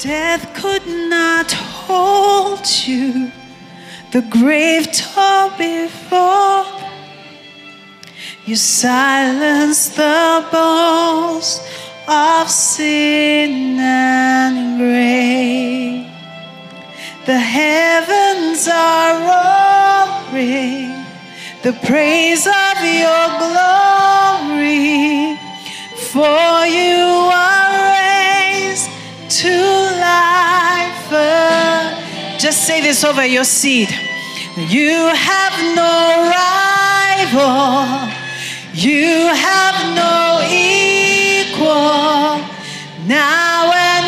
Death could not hold you. The grave tore before. You silenced the bones of sin and grave. The heavens are roaring the praise of your glory, for you are raised to life. Just say this over your seed. You have no rival. You have no equal. Now and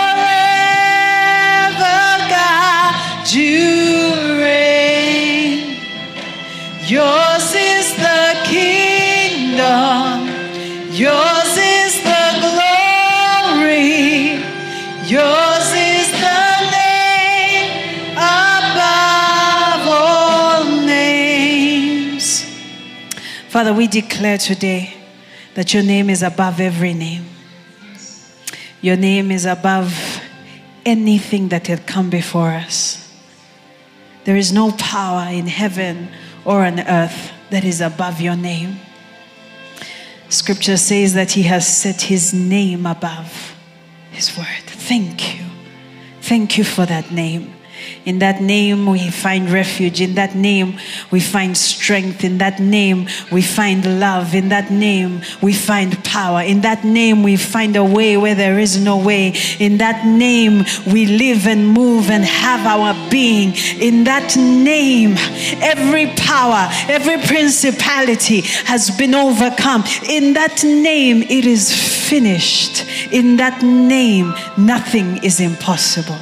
forever, God, you reign. Yours is the kingdom. Yours is the glory. Yours is the name above all names. Father, we declare today that your name is above every name. Your name is above anything that had come before us. There is no power in heaven or on earth that is above your name. Scripture says that he has set his name above his word. Thank you. Thank you for that name. In that name we find refuge. In that name we find strength. In that name we find love. In that name we find power. In that name we find a way where there is no way. In that name we live and move and have our being. In that name every power, every principality has been overcome. In that name it is finished. In that name nothing is impossible.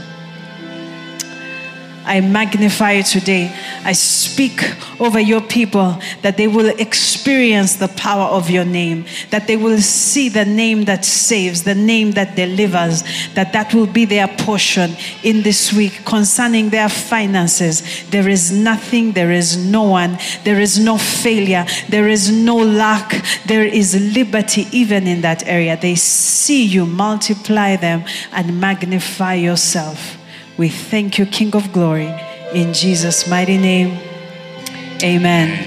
I magnify you today. I speak over your people that they will experience the power of your name, that they will see the name that saves, the name that delivers, that will be their portion in this week concerning their finances. There is nothing, there is no one, there is no failure, there is no lack, there is liberty even in that area. They see you, multiply them and magnify yourself. We thank you, King of Glory, in Jesus' mighty name. Amen.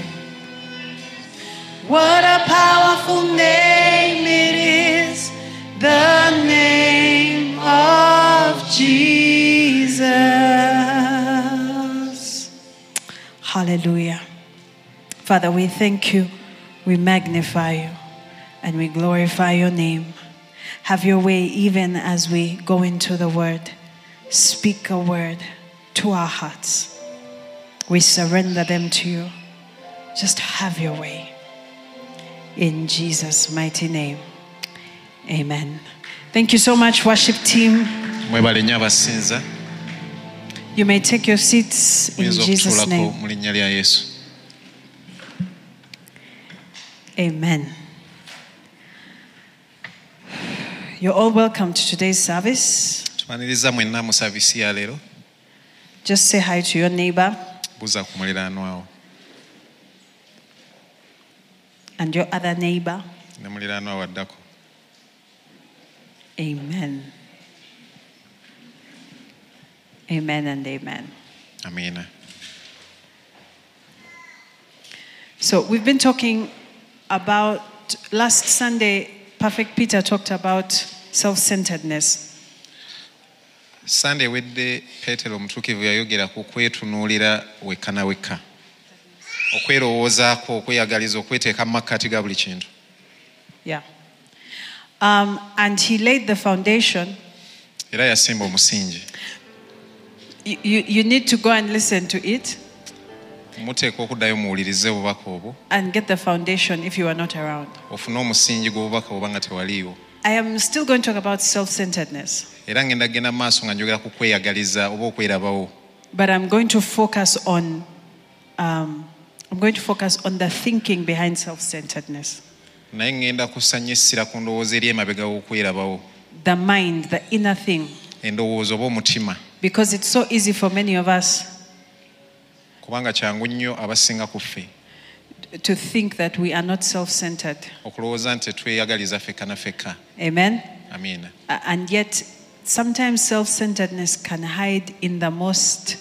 What a powerful name it is, the name of Jesus. Hallelujah. Father, we thank you, we magnify you, and we glorify your name. Have your way even as we go into the word. Speak a word to our hearts. We surrender them to you. Just have your way. In Jesus' mighty name. Amen. Thank you so much, worship team. You may take your seats in Jesus' name. Amen. You're all welcome to today's service. Just say hi to your neighbor and your other neighbor. Amen. Amen and amen. Amen. So we've been talking about, last Sunday, Perfect Peter talked about self-centeredness. Sunday wedde Petero omutuukivu yayogera ku kwetunuulira wekka na wekka, okwerowoozaako, okweyagaliza, okweteeka mu makkati ga buli kintu. Yeah. And he laid the foundation. Era yasimba omusingi. You need to go and listen to it. Muteeka okuddayo muwulirize obubaka obwo. And get the foundation if you are not around. Ofune omusingi gw'obubaka oba nga tewaliiwo. I am still going to talk about self-centeredness. Era ngenda genda maaso nga njogera ku kweyagaliza oba okwerabawo. But I'm going to focus on the thinking behind self-centeredness. Naye ngenda kusanya essira ku ndowooza eri emabega w'okwerabawo. The mind, the inner thing. Endowooza oba omutima. Because it's so easy for many of us kubanga kyangu nnyo abasinga ku ffe to think that we are not self-centered. okulowooza nti tweyagaliza fekka na fekka. Amen. Amina. And yet sometimes self-centeredness can hide in the most,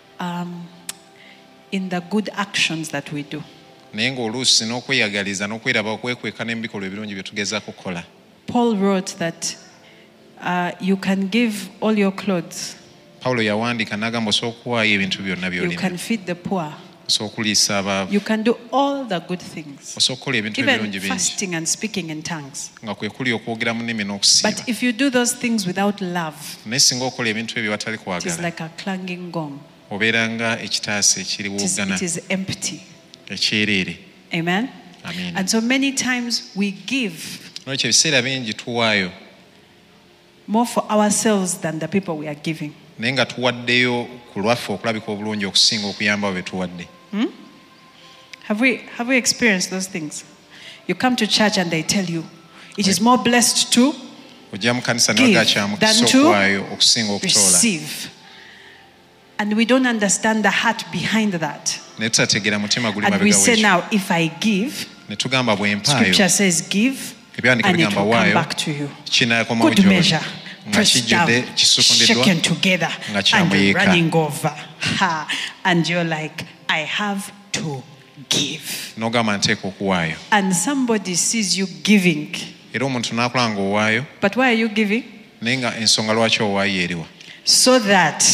in the good actions that we do. naye ng'oluusi n'okweyagaliza n'okweraba okwekweka n'ebikolwa ebirungi bye tugezaako kukola. Paul wrote that you can give all your clothes, Pawulo yawandiika n'agamba osobola okuwaayo ebintu byonna you by'olina, can feed the poor, osobola okuliisa abaavu, you can do all the good things, osobola okukola ebintu even ebirungi bingi, fasting and speaking in tongues. nga kwe kuli okwogera mu nnimi n'okusiiba. But if you do those things without love, naye singa okola ebintu ebyo watali it is kwagala, like a clanging gong. obeera nga ekitaasa ekiriwoogana It is empty. ekyereere. Amen? Amen. And so many times we give Nolwekyo ebiseera bingi tuwaayo more for ourselves than the people we are giving. naye nga tuwaddeyo ku lwaffe okulabika obulungi okusinga okuyamba abo be tuwadde. Have we experienced those things? You come to church and they tell you it is more blessed to ojja mu kanisa give newagakyamukisa than to okuwaayo okusinga okutoola, receive. And we don't understand the heart behind that. naye tutategeera mutima guli And we mabega say w'ekyo. now, if I give, ne tugamba bwe mpaayo Scripture says give, ebyandika and it bigamba will come waayo back to you. kinaakomawo Good gy'oli, measure, nga pressed down, kijjudde kisukundiddwa shaken together, nga and kyamuyiika. running over. Ha. And you're like, I have to give. n'ogamba nteeka okuwaayo, And somebody sees you giving. era omuntu n'akola ng'owaayo, But why are you giving? naye nga ensonga lwaki owaayo eriwa, So that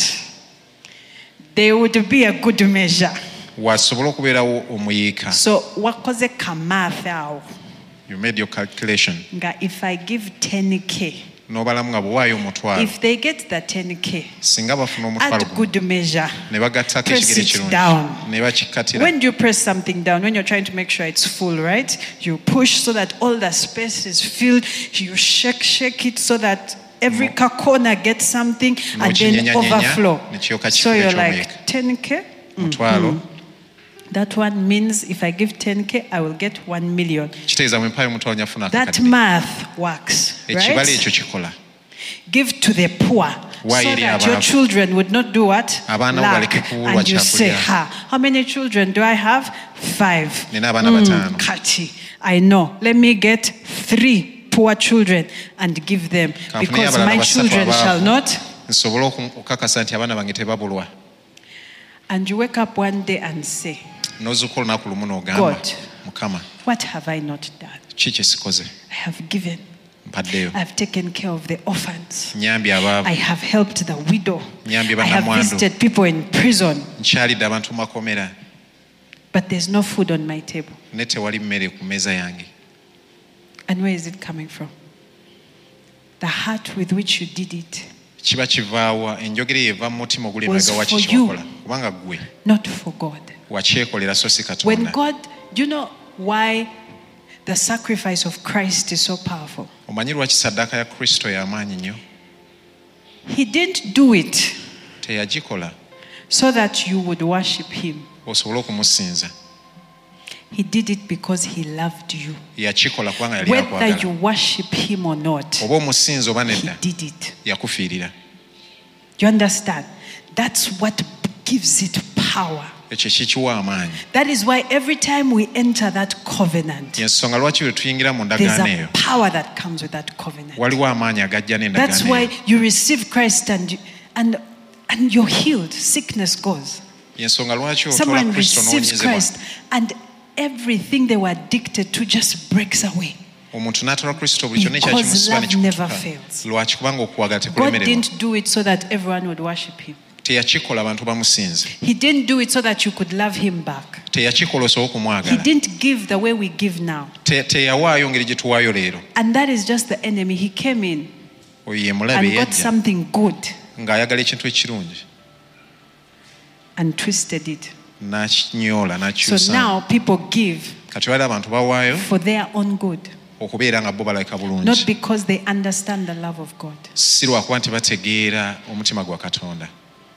there would be a good measure. wasobola okubeerawo omuyiika. So wakoze kamathe awo You made your calculation, nga if I give 10k, n'obalamu nga bwewaayo omutwalo, if they get the 10k, singa bafuna omutwalo add guno good measure. ne bagattako Press ekigere it kirungi down. ne bakikkatira. When do you press something down? When you're trying to make sure it's full, right? You push so that all the space is filled. You shake it so that every corner gets something and then overflow. So you're like 10k. Mutwalo That one means if I give 10k, I will get 1 million. kitegeeza bwe mpaayo omutwalo nyafuna That akakadde. math works, Ekibala right? ekyo kikola. Give to the poor Why so eri that your abaavu? children would not do what? Abaana bo Lack. baleke kubulwa And you say, kyakulya. how many children do I have? 5. Nina abaana bataano. Kati, I know. Let me get 3 poor children and give them Kanfune because abalala my basatu children abaavu. shall not. Nsobole okukakasa nti abaana bange tebabulwa. And you wake up one day and say, N'ozuuka olunaku lumu n'ogamba, God. Mukama, what have I not done? ki kye sikoze? I have given. Mpaddeyo. I have taken care of the orphans. Nyambye abaavu, I have helped the widow. Nyambye I have bannamwandu. visited people in prison. nkyalidde abantu mu makomera, But there's no food on my table. ne tewali mmere ku mmeeza yange. And where is it coming from? The heart with which you did it, Kiba kivaawa, enjogera eyo eva mu mutima oguli Was emabega wa for kiki you. wakola. Kubanga ggwe not for God. wakyekolera so si When Katonda. God, do you know why the sacrifice of Christ is so powerful? Omanyi lwaki saddaaka ya Kristo y'amaanyi nnyo? He didn't do it Teyagikola so that you would worship Him. osobole okumusinza. He did it because He loved you. Yakikola kubanga yali Whether you akwagala. worship Him or not, Oba omusinza oba He nedda, did it. yakufiirira. You understand? That's what gives it power. Ekyo kikiwa amaanyi. That is why every time we enter that covenant, Yensonga lwaki bwe tuyingira mu there's ndagaano a eyo, power that comes with that covenant. waliwo amaanyi agajja That's n'endagaano why eyo. you receive Christ and you're healed. Sickness goes. Yensonga lwaki otoola Someone Kristo receives n'owonyezebwa. Christ and everything they were addicted to just breaks away. Omuntu n'atoola Kristo buli kyonna Because ekyakimusiba love never nekikutuka. fails. Lwaki? Kubanga okuwagala God tekulemererwa. didn't do it so that everyone would worship Him. Teyakikola abantu bamusinze. He didn't do it so that you could love Him back. Teyakikola osobole He okumwagala. didn't give the way we give now. Teyawaayo ngeri gye tuwaayo leero. And that is just the enemy. He came in Oyo ye mulabe and got yajja something good ng'ayagala ekintu ekirungi and twisted it. n'akinyoola So n'akyusa. now people give Kati waliwo abantu bawaayo for their own good, okubeera nga bo balabika not bulungi, because they understand the love of God. si lwakuba nti bategeera omutima gwa Katonda.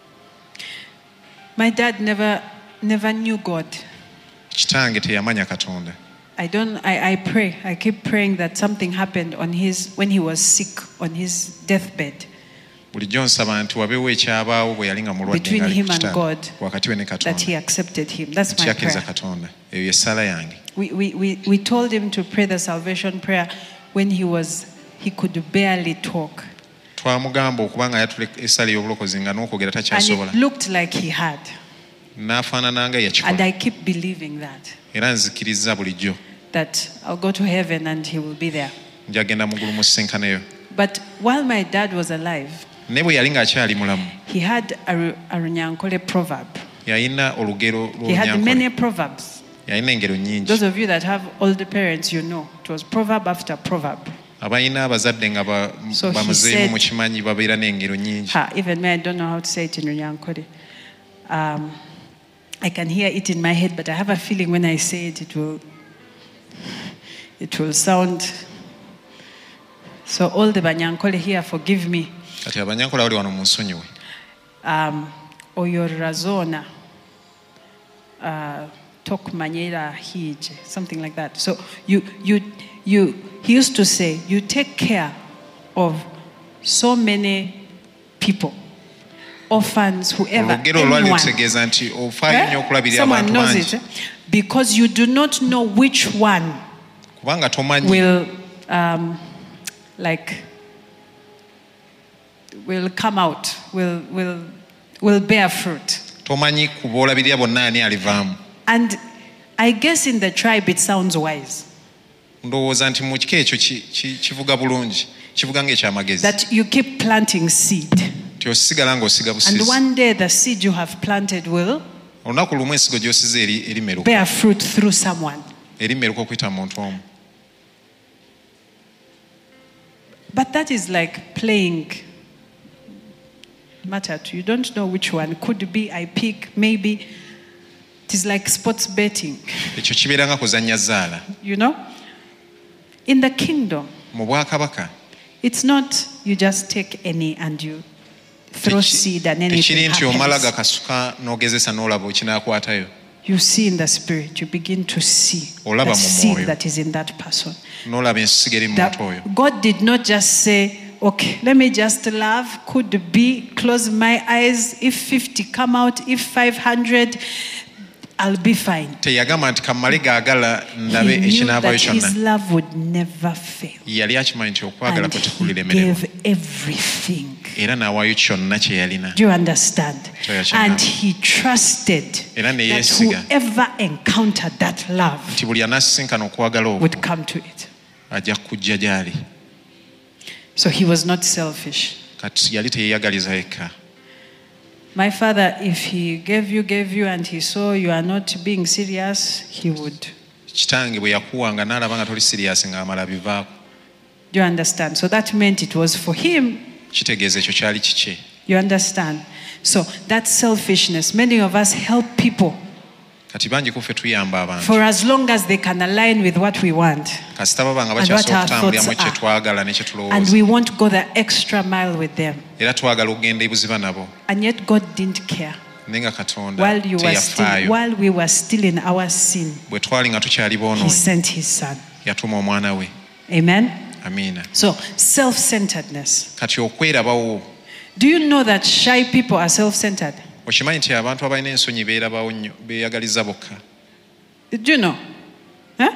My dad never knew God. Kitange teyamanya Katonda. I pray. I keep praying that something happened when he was sick on his deathbed Bulijjo nsaba nti wabeewo ekyabaawo bwe yali nga mulwadde between ng'ali him ku and kitanda, God, wakati we ne that Katonda. he accepted him. That's my Ekyakkiriza prayer. Katonda. Eyo ye ssaala yange. We told him to pray the salvation prayer when he could barely talk. twamugamba okubanga yatule essala y'obulokozi nga n'okwogera And takyasobola it looked like he had. n'afaanana nga And yakikola I keep believing that. era nzikiriza bulijjo That I'll go to heaven and he will be there. njagenda mu ggulu musisinkanayo. But while my dad was alive, ne bwe yali ng'akyali mulamu he had a Runyankole proverb. yalina olugero He had lw'Olunyankole. many proverbs. yalina engero nnyingi. Those of you that have older parents, you know, it was proverb after proverb. abalina abazadde nga So he bamuzeemu said- mu kimanyi babeera n'engero nnyingi. Even me, I don't know how to say it in Runyankole. I can hear it in my head, but I have a feeling when I say it, it will sound. So all the Banyankole here, forgive me. kati abanyankola bali wano mu nsonyiwe. Oyorazona tok manyera hije, something like that. So he used to say, you take care of so many people, orphans, whoever, olugero olwali anyone. lutegeeza nti ofaayo nnyo okulabirira Someone abantu knows bangi it, because you do not know which one kubanga tomanyi will will come out, will bear fruit. tomanyi ku boolabirira bonna ani alivaamu. And I guess in the tribe it sounds wise ndowooza nti mu kika ekyo kivuga bulungi, kivuga ng'ekyamagezi that you keep planting seed, nti osigala ng'osiga and busizi. one day the seed you have planted will olunaku lumu ensigo gy'osiza erimeruka bear fruit through someone. erimeruka okuyita mu muntu omu. But that is like playing matatu. You don't know which one. Could be I pick, maybe. It is like sports betting. ekyo kibeera nga kuzannya zaala. You know? In the kingdom, mu bwakabaka it's not you just take any and you throw seed and tekiri anything nti omala happens. gakasuka n'ogezesa n'olaba ekinaakwatayo. You see in the spirit, you begin to see Olaba the mu seed mwoyo. that is in that person. n'olaba ensigo eri mu That muntu oyo. God did not just say, okay, let me just love, could be, close my eyes, if 50 come out, if 500, I'll be fine. teyagamba nti kammale gaagala ndabe He knew ekinaavaayo that his kyonna. love would never fail. yali akimanyi nti okwagala And kwe he tekuliremererwa gave everything. era n'awaayo kyonna kye yalina. Do you understand? Kyoyo kye And ngamba. he trusted Era ne that yeesiga. whoever encountered that love nti buli anaasisinkana okwagala okwo would come to it. ajja kujja gy'ali. So he was not selfish. kati yali teyeeyagaliza yekka. My father, if he gave you and he saw you are not being serious, he would. kitange bwe yakuwanga n'alaba nga toli siriyasi ng'amala bivaako. Do you understand? So that meant it was for him. kitegeeza ekyo kyali kikye. You understand? So that selfishness, many of us help people kati bangi kuffe tuyamba abantu for as long as they can align with what we want. kasita baba nga And what bakyasobola our okutambuliramu thoughts kye are. twagala ne kye And tulowooza we won't go the extra mile with them. era twagala okugenda ebuziba nabo And yet God didn't care. naye nga katonda While we were still in our sin, bwe twali nga tukyali he boonoonyi sent his son. yatuma omwana we. Amen? amiina. So, self-centeredness. kati okwerabawo Do you know that shy people are self-centered? okimanyi nti abantu abalina ensonyi beerabawo nnyo beeyagaliza bokka. Do you know? Huh?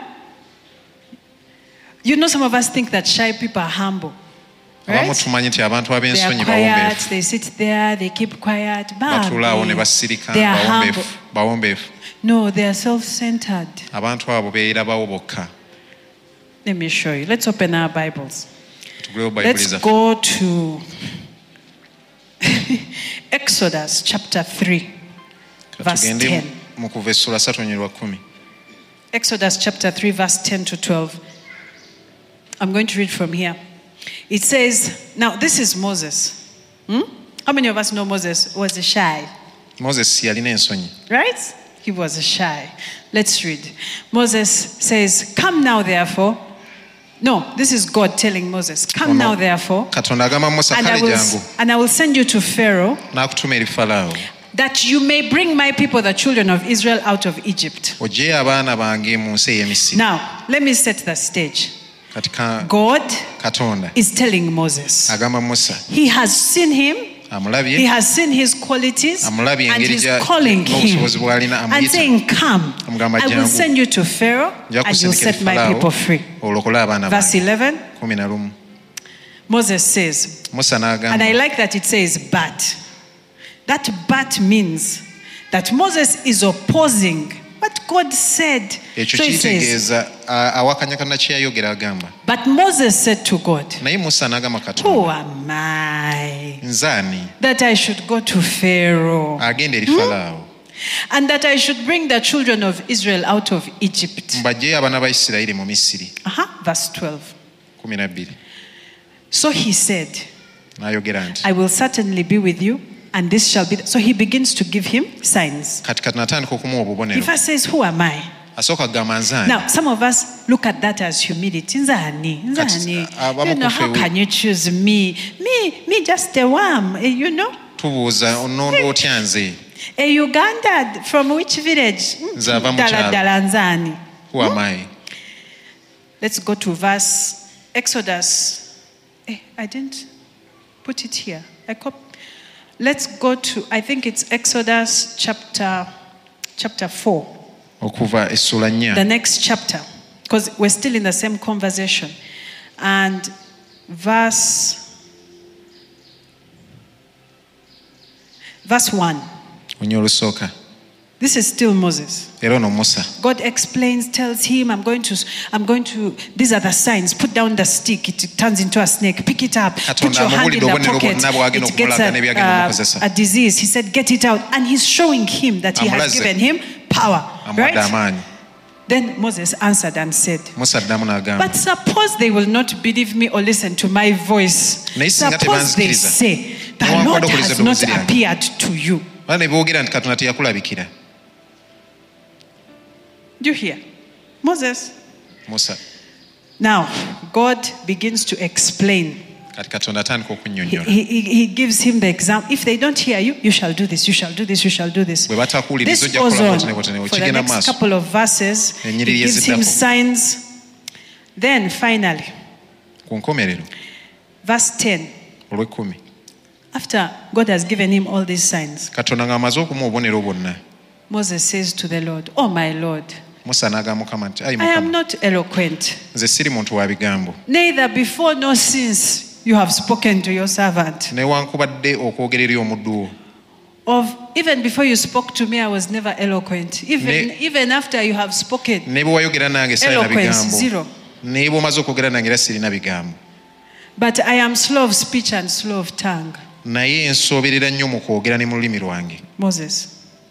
You know, some of us think that shy people are humble. abamu Right? tumanyi nti abantu They are ab'ensonyi quiet, bawombeefu they sit there, they keep quiet. batuulaawo ne Bambi. basirika They are humble. bawombeefu. No, they are self-centered. abantu abo beerabawo bokka. Let me show you. Let's open our Bibles. tugulewo bayibuli Let's zaffe. go to Exodus chapter 3, verse tugende 10. mu kuva essula 3:10. Exodus chapter 3, verse 10 to 12. I'm going to read from here. It says, now this is Moses. How many of us know Moses was shy? moses yalina ensonyi. Right? He was shy. Let's read. Moses says, come now therefore. No, this is God telling Moses, come now therefore, katonda agamba musa and kale jangu I will send you to Pharaoh, n'akutuma eri falaawo that you may bring my people, the children of Israel, out of Egypt. ogyeyo abaana bange mu nsi ey'emisiri. Now, let me set the stage. kati God katonda is telling Moses, agamba musa he has seen him, amulabye he has seen his qualities, amulabye and engeri he's calling him n'obusobozi bw'alina and amuyita saying, come, amugamba I will jangu send you to Pharaoh nja and you'll kusindikira set my falaawo people free. olokole abaana Verse bange. 11, 11. Moses says, Musa and I n'agamba like that it says but. That but means that Moses is opposing what God said. ekyo So he says, kiyitegeeza awakanyakana kye yayogera agamba but Moses said to God, naye Musa n'agamba who Katonda am I nze ani that I should go to Pharaoh agenda eri Falaawo and that I should bring the children of Israel out of Egypt? mbagyeyo abaana ba Isirayiri mu Misiri. Verse 12. 12 So he said, n'ayogera nti I will certainly be with you, and this shall be. So he begins to give him signs. kati natandika okumuwa He obubonero first says, who am I? asooka kugamba nze ani. Now, some of us look at that as humility. Nzani, nzani. abamu You know, ku how ffe can you choose me? Me, just a worm, you know? tubuuza ononda otya nze A Uganda from which village? Nze ava mu Dala kyalo. dala nzani. who am I? Let's go to verse Exodus. I didn't put it here. Let's go to, I think it's Exodus chapter 4. okuva essula 4 The next chapter. Because we're still in the same conversation. And verse 1. onya olusooka This is still Moses. era ono Musa God explains, tells him, I'm going to, these are the signs. Put down the stick, it turns into a snake. Pick it up. Put Katonda your hand in the amubulidde obubonero pocket. bwonna bw'agenda It gets okumulaga n'ebyagenda okukozesa. a disease. He said, get it out. And he's showing him that he has Amulaze. given him power. amuwadde Right? amaanyi. Then Moses answered and said, Musa addamu n'agamba but suppose they will not believe me or listen to my voice. Naye singa Suppose they tebanzikiriza, say, the newankubadde Lord okuwuliriza has not eddoboozi lyange. appeared to you. bana ne boogera nti Katonda teyakulabikira. Do you hear? Moses. Musa Now, God begins to explain. kati Katonda atandika okunnyonnyola He gives him the example. If they don't hear you, you shall do this, you shall do this, you shall do this. bwe batakuwuliriza This ojja goes kukola on bw'oti ne bw'oti ne bw'oti. for the Kigenda next maaso. couple of verses. He Ennyiriri gives him eziddako. signs. Then finally, ku nkomerero verse 10. olw'ekkumi After God has given him all these signs, Katonda ng'amaze okumuwa obubonero bwonna Moses says to the Lord, oh my Lord, Musa n'agamba Mukama nti ayi I am Mukama not eloquent, nze siri muntu wa bigambo neither before nor since you have spoken to your servant. newankubadde okwogera eri omuddu wo Even before you spoke to me, I was never eloquent. Even after you have spoken, ne bwe wayogera nange sirina eloquence, bigambo zero. naye bw'omaze okwogera nange era sirina bigambo But I am slow of speech and slow of tongue. naye nsooberera nnyo mu kwogera ne mu lulimi lwange. Moses.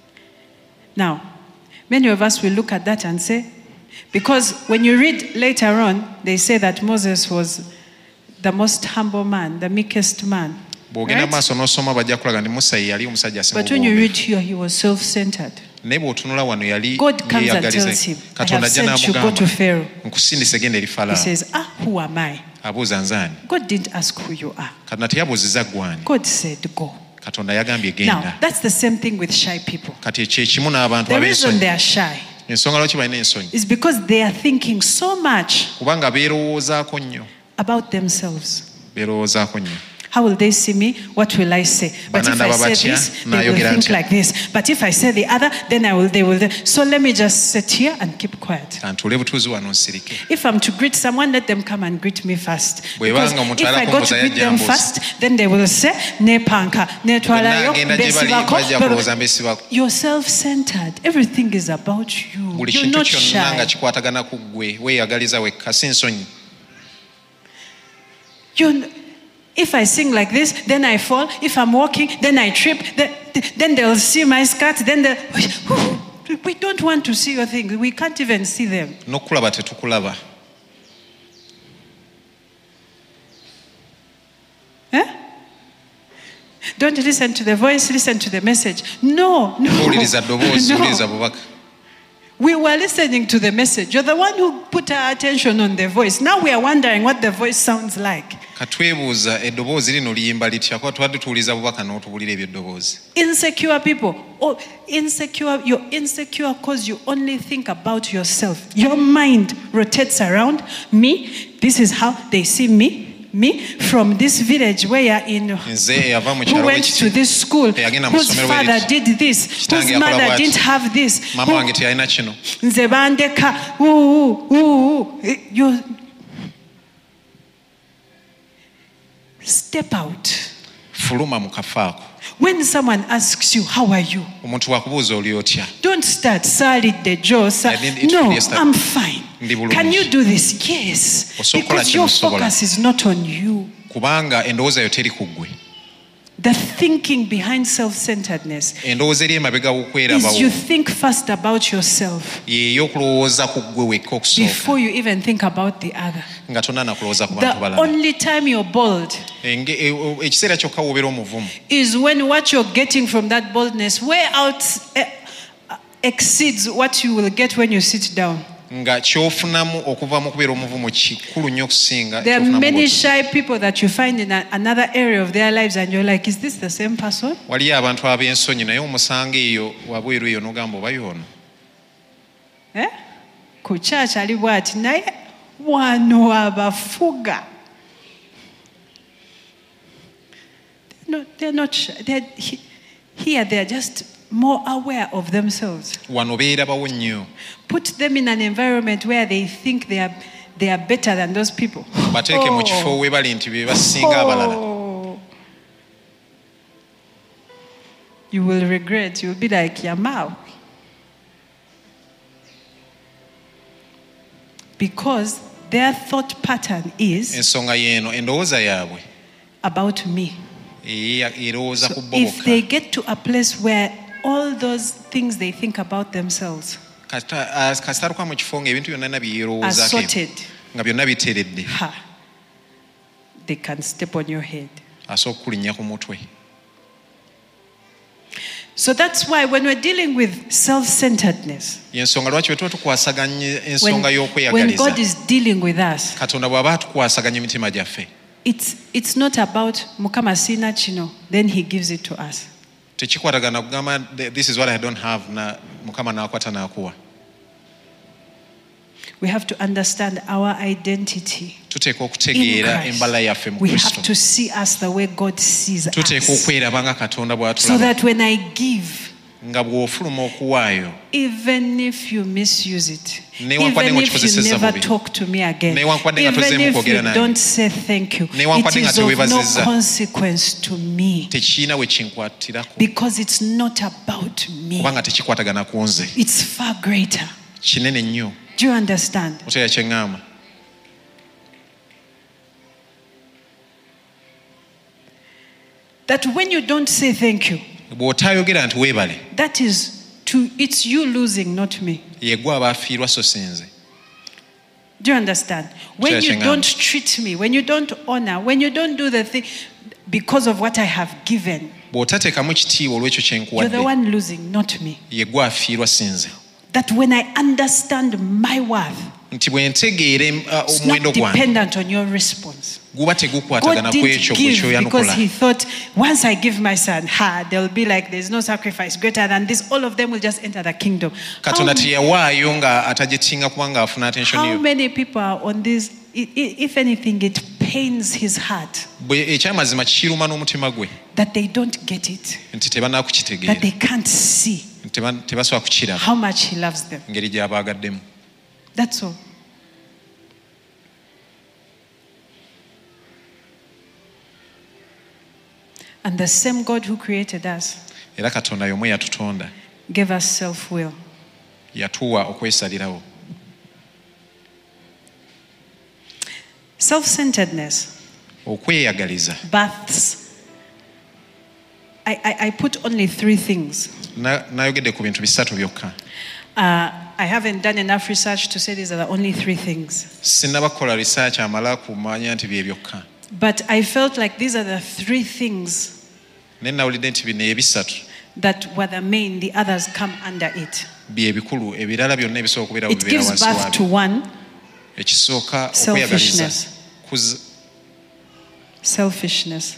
Now, many of us will look at that and say, because when you read later on, they say that Moses was the most humble man, the meekest man. bw'ogenda Right? maaso n'osoma bajja kulaga nti Musa ye yali omusajja asinga But when you read obuwombeefu. here, he was self-centered. naye bw'otunula wano yali God comes and yeeyagaliza. tells him, I Katonda have ajja sent you, go to n'amugamba Pharaoh. nkusindise genda eri He Falaawo. says, who am I? abuuza nze ani? God didn't ask who you are. Katonda teyabuuziza ggwani. God said, go. Katonda yagambye Now, genda. that's the same thing with shy people. kati kye kimu n'abantu The reason ab'ensonyi. they are shy ensonga lwaki balina ensonyi is because they are thinking so much kubanga beerowoozaako nnyo about themselves. beerowoozaako nnyo. How will they see me? What will I say? But if I Banandaba say batya, this, they will n'ayogera think ntya. like this. But if I say the other, then they will. So let me just sit here and keep quiet. kantuule butuuzi wano nsirike. If I'm to greet someone, let them come and greet me first. Because Bwebanga omuntu if I go to alakomboza greet them yajja first, then they will say, ne panka, ne twalayo, Bonna agenda gye bali bajja kulowooza mbesibako. You're self-centered. Everything is about you. buli You're kintu not kyonna nga shy. kikwatagana ku ggwe weeyagaliza wekka si nsonyi. If I sing like this, then I fall. If I'm walking, then I trip. Then they'll see my skirt. We don't want to see your things. We can't even see them. n'okulaba tetukulaba. Don't listen to the voice, listen to the message. No. Owuliriza ddoboozi, owuliriza bubaka. We were listening to the message. You're the one who put our attention on the voice. Now we are wondering what the voice sounds like. katwebuuza eddoboozi lino liyimba litya kuba tubadde tuwuliza bubaka n'otuwulira ebyo eddoboozi. Insecure people. You're insecure because you only think about yourself. Your mind rotates around me. This is how they see me from this village where you're in, nze eyava mu who kyalo went to this school, eyagenda mu whose ssomero father bwe did this, Kitange whose yakola mother bw'ati. didn't have this. maama wange teyalina kino. Nze bandeka. Step out. Fuluma mu kafaako. When someone asks you, how are you? Omuntu wakubuuza oli otya? Don't start, salidde Joe. No, I'm fine. Can you do this? Yes. Because your focus is not on you. Kubanga endowooza yo teri ku ggwe. The thinking behind self-centeredness endowooza eri emabega w'okwerabawo is you think first about yourself y'okulowooza ku ggwe wekka okusooka before you even think about the other. nga tonna kulowooza ku bantu balala. The only time you're bold ekiseera kyokka w'obeera omuvumu is when what you're getting from that boldness way out exceeds what you will get when you sit down. nga kyofunamu okuva mu kubeera omuvumu kikulu nnyo okusinga. There are many shy people that you find in another area of their lives and you're like, is this the same person? Waliyo abantu ab'ensonyi naye omusanga eyo wabweru eyo n'ogamba oba y'ono. Ku church ali bw'ati naye wano abafuga. They're not shy. Here they're just more aware of themselves. Wano beerabawo nnyo. Put them in an environment where they think they are better than those people. Bateeke mu kifo we bali nti be basinga abalala. You will regret. You'll be like Yamau. Because their thought pattern is ensonga y'eno endowooza yaabwe about me. erowooza ku bo If they get to a place where all those things they think about themselves kasitaruka mu kifo ng'ebintu byonna bye yeerowoozaako nga byonna biteeredde they can step on your head. Asobola okulinnya ku mutwe. So that's why when we're dealing with self-centeredness, yensonga lwaki bwe tuba tukwasaganya ensonga when y'okweyagaliza God is dealing with us, Katonda bw'aba atukwasaganya emitima gyaffe it's not about Mukama sina kino, then he gives it to us. tekikwatagana kugamba this is what I don't have na Mukama n'akwata n'akuwa. We have to understand our identity. Tuteeka okutegeera embala yaffe mu We Kristo. have to see us the way God sees Tuteeka us. okweraba nga Katonda So bw'atulaba. that when I give, nga bw'ofuluma okuwaayo even if you misuse it, newankwadde even if you ng'okikozesezza never bubi, talk to me again, newankwadde nga even tozzeemu if kwogera you nange, don't say thank you, newankwadde it nga is of no teweebazizza, consequence to me. tekiina we kinkwatirako Because it's not about me. kubanga tekikwatagana ku nze. It's far greater. Kinene nnyo. Do you understand? Otegeera kye ŋŋamba? That when you don't say thank you, bw'otaayogera nti weebale, it's you losing, not me. ye gwe aba afiirwa so si nze. Do you understand? When you don't treat me, when you don't honor, when you don't do the thing because of what I have given, bw'otateekamu kitiibwa olw'ekyo kye you're the nkuwadde, one losing, not me. ye gwe afiirwa si nze. That when I understand my worth, Nti bwe ntegeera it's omuwendo not gwange dependent on your response. guba tegukwatagana God ku didn't ekyo gwe give because kyoyanukula. he thought, once I give my son, they'll be like, there's no sacrifice greater than this. All of them will just enter the kingdom. Katonda teyawaayo nga atagitinga kubanga afuna attention How yo. many people are on this? If anything, it pains his heart Ekyamazima kiruma n'omutima gwe that they don't get it, nti that tebanaakukitegeera, they can't see tebasobola kukiraba how much he loves them. engeri gy'abaagaddemu. That's all. And the same God who created us Era Katonda y'omu yatutonda, gave us self-will. yatuwa okwesalirawo. Self-centeredness Okweyagaliza. births. I put only 3 things. Nayogedde ku bintu bisatu byokka. I haven't done enough research to say these are the only 3 things. Sinnaba kukola research amala kumanya nti bye byokka. But I felt like these are the 3 things Naye nawulidde nti bino ebisatu that were the main, the others come under it. bye bikulu, ebirala byonna ebisobola okubeerawo It bibeera gives wansi birth to waabyo. one, Ekisooka okweyagaliza. selfishness.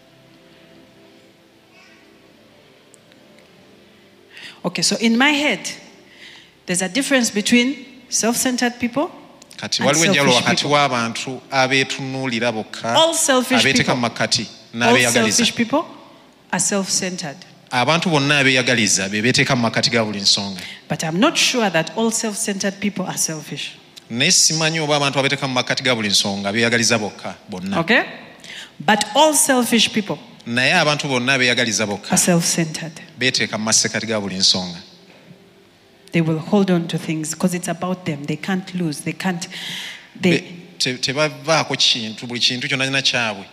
Okay, so in my head, there's a difference between self-centered people Kati and waliwo enjawulo selfish wakati people. w'abantu abeetunuulira bokka, All selfish abeeteeka people. mu makkati All n'abeeyagaliza. selfish people are self-centered. Abantu bonna abeeyagaliza be beeteeka mu makkati ga buli nsonga. But I'm not sure that all self-centered people are selfish. Naye simanyi oba abantu abeeteeka mu makkati ga buli nsonga beeyagaliza bokka bonna. Okay? But all selfish people naye abantu bonna beeyagaliza are bokka self-centered. beeteeka mu masekati ga buli nsonga. They will hold on to things because it's about them. They can't lose. They can't. Tebavaako kintu, buli kintu kyonna kyabwe.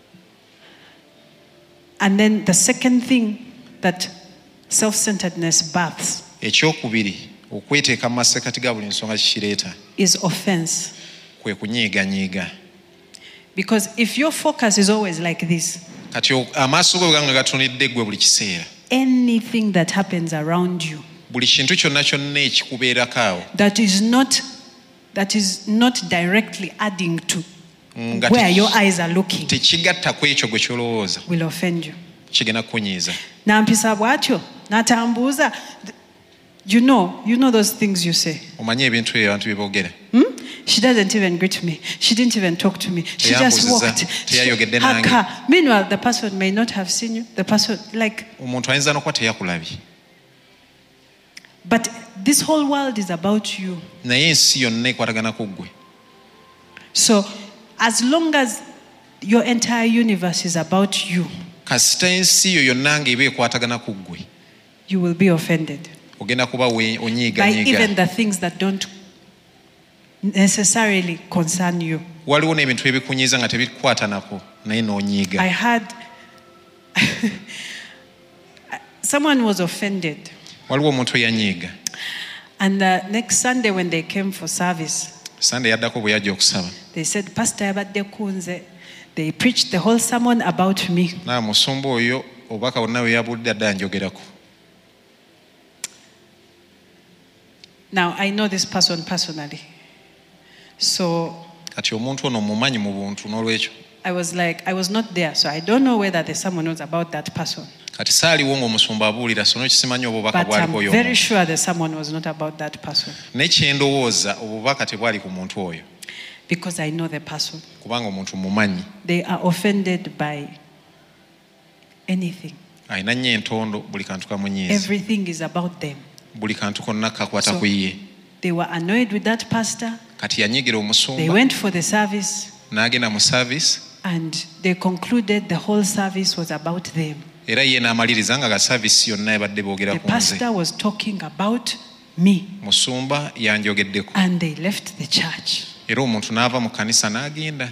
And then the second thing that self-centeredness births Ekyokubiri, okweteeka mu masekati ga buli nsonga kikireeta is offense. kwe kunyiiganyiiga. Because if your focus is always like this, Kati amaaso go nga gatunidde ggwe buli kiseera, anything that happens around you buli kintu kyonna kyonna ekikubeerako awo that is not directly adding to where your eyes are looking tekigatta ku ekyo gwe kyolowooza will offend you. kigenda kukunyiiza. Nampisa bwatyo natambuuza. You know those things you say. Omanyi ebintu ebyo abantu bye boogera. She doesn't even greet me. She didn't even talk to me. She just walked. Teyayogedde Her nange. car. Meanwhile, the person may not have seen you. The person, Omuntu ayinza n'okuba teyakulabye. but this whole world is about you. Naye ensi yonna ekwatagana ku ggwe. So, as long as your entire universe is about you, kasita ensi yo yonna ng'eba ekwatagana ku ggwe, you will be offended ogenda kuba by even onyiiganyiiga. the things that don't necessarily concern you. Waliwo n'ebintu ebikunyiiza nga tebikukwata nako naye n'onyiiga. I had someone was offended, Waliwo omuntu eyanyiiga. and the next Sunday when they came for service, Sande yaddako bwe yajja okusaba. they said, Pastor yabadde kunze. They preached the whole sermon about me. Naa musumba oyo obubaka bonna bwe yabuulidde adda njogerako. Now, I know this person personally. So Kati omuntu ono mumanyi mu buntu n'olwekyo. I was not there, so I don't know whether the sermon was about that person. Kati saaliwo ng'omusumba abuulira so n'okisimanyi obubaka But bwaliko I'm oyo very omuntu. sure the sermon was not about that person. Naye kye ndowooza obubaka tebwali ku muntu oyo Because I know the person. kubanga omuntu mumanyi. They are offended by anything. Alina nnyo entondo, buli kantu kamunyiiza. Everything is about them. Buli kantu konna kakwata So, ku ye. They were annoyed with that pastor. Kati yanyigira They omusumba went for the service n'agenda mu service and they concluded the whole service was about them. era ye n'amaliriza nga ga service yonna ebadde boogera The ku nze. pastor was talking about me, Musumba yanjogeddeko and they left the church. era omuntu n'ava mu kanisa n'agenda.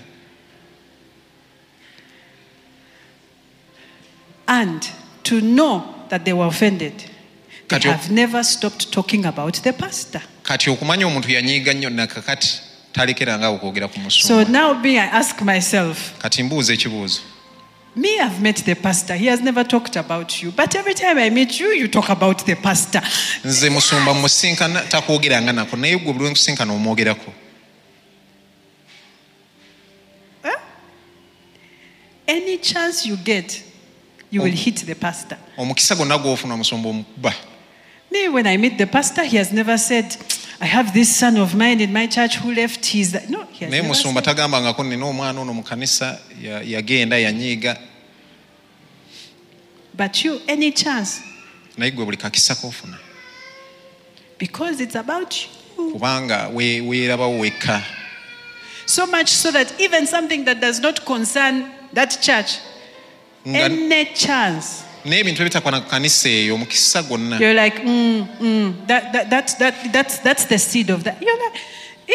And to know that they were offended, they Kati- have never stopped talking about the pastor. Kati okumanya omuntu yanyiiga nnyo nakakati talekerangaawo kwogera ku So musumba. now me, I ask myself, Kati mbuuza ekibuuzo. me, I've met the pastor. He has never talked about you. But every time I meet you, you talk about the pastor. Nze musumba musinkana takwogeranga nako naye gwe buli wenkusinkana omwogerako. Any chance you get, you will hit the pastor. Omukisa gwonna gw'ofuna musumba omukuba. Me, when I meet the pastor, he has never said, I have this son of mine in my church who left. No, he has Naye never musumba said. tagambangako nina omwana ono mu kanisa yagenda yanyiiga. But you, any chance, Naye gwe buli kakisa k'ofuna. because it's about you. Kubanga weerabawo wekka. So much so that even something that does not concern that church, Nga any chance, n'ebintu ebitakwana ku kanisa eyo omukisa gwonna. you're like, that's the seed of that. You're like,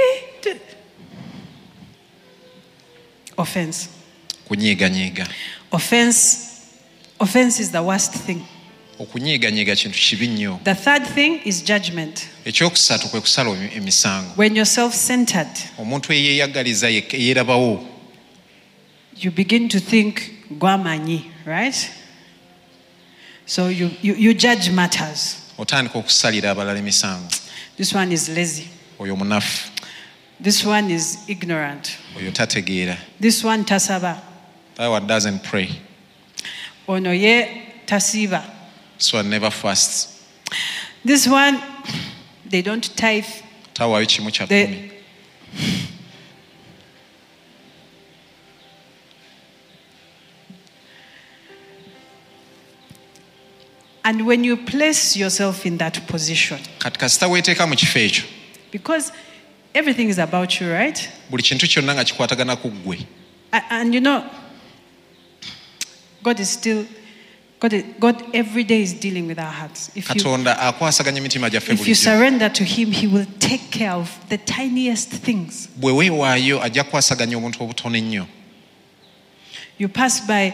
offense. Kunyiiganyiiga. Offense is the worst thing. Okunyiiganyiiga kintu kibi nnyo. The third thing is judgment. Ekyokusatu kwe kusala emisango. When you're self-centered, Omuntu eyeeyagaliza yeerabawo. you begin to think gwamanyi, right? So you judge matters. Otandika okusalira abalala emisango. This one is lazy. Oyo munafu. This one is ignorant. Oyo tategeera. This one tasaba. That one doesn't pray. Ono ye tasiba. This one never fasts. This one, they don't tithe. Tawaayo kimu kya They- kkumi. And when you place yourself in that position, Kati kasita weeteeka mu kifo ekyo, because everything is about you, right? buli kintu kyonna nga kikwatagana ku ggwe. And you know, God is still, God every day is dealing with our hearts. Katonda akwasaganya emitima gyaffe If you bulijjo. surrender to Him, He will take care of the tiniest things. Bwe weewaayo ajja kukwasaganya obuntu obutono ennyo. You pass by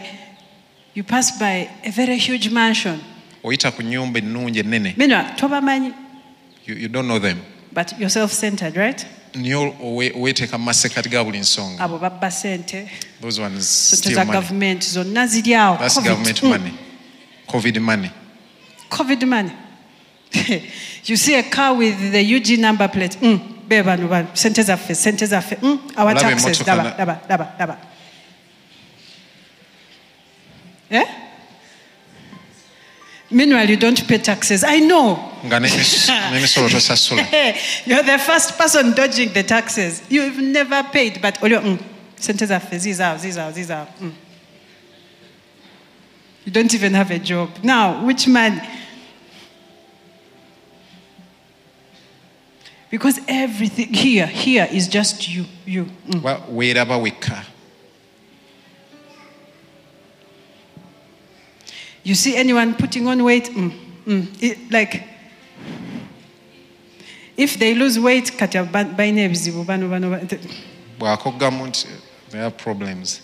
a very huge mansion. Oyita ku nnyumba ennungi ennene. Tobamanyi. You don't know them. But you're self-centered, right? Niyo weeteeka mu masekkati ga buli nsonga. Abo babba sente. Those ones Sente steal za money. government zonna ziri awo. That's government money. COVID money. COVID money. You see a car with the UG number plate. Bano sente zaffe. Our Olabe taxes. emmotoka Daba. Eh? Meanwhile, you don't pay taxes. I know. Nga n'emisolo tosasula. You're the first person dodging the taxes. You've never paid, but sente zaffe zizawo. You don't even have a job. Now, which man? Because everything here is just you. Weeraba wekka. You see anyone putting on weight? Like, if they lose weight, kati bayina ebizibu bano. Bw'akoggamu nti they have problems.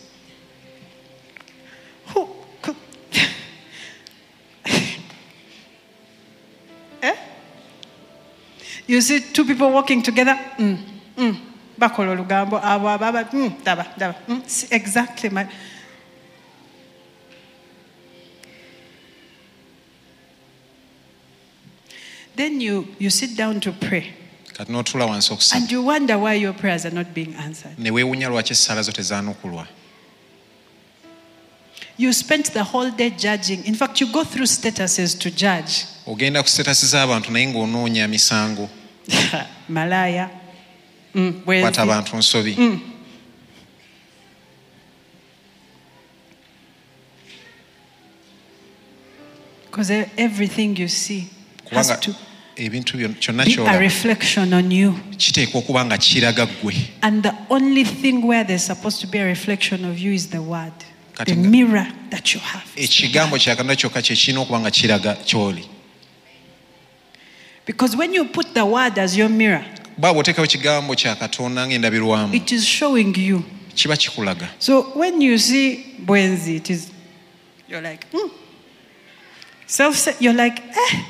You see two people walking together. Bakola olugambo daba. Exactly. Then you sit down to pray. Kati n'otuula wansi okusaba. And you wonder why your prayers are not being answered. Ne weewuunya lwaki essaala zo tezaanukulwa. You spent the whole day judging. In fact, you go through statuses to judge. Ogenda ku status z'abantu naye ng'onoonya misango. Malaya. Kwata abantu nsobi. Because everything you see has to ebintu kyonna be a ky'olaba reflection on you. kiteekwa okuba nga kiraga ggwe. And the only thing where there's supposed to be a reflection of you is the word. The Kati mirror that you have. Ekigambo kya Katonda kyokka kye kirina okuba nga kiraga ky'oli. Because when you put the word as your mirror, Bw'aba oteekawo ekigambo kya Katonda ng'endabirwamu it is showing you. kiba kikulaga. So when you see bwenzi, you're like, you're like,